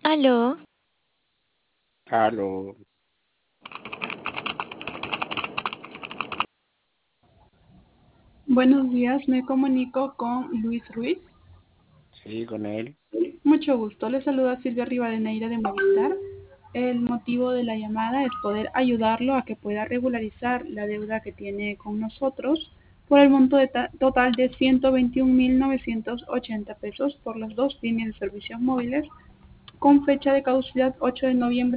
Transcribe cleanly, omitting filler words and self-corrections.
Aló, Aló, Buenos días, me comunico con Luis Ruiz. sí, con él. Mucho gusto, le saluda Silvia Rivadeneira de Movistar. El motivo de la llamada es poder ayudarlo a que pueda regularizar la deuda que tiene con nosotros por el monto total de 121.980 pesos por las dos líneas de servicios móviles con fecha de caducidad 8 de noviembre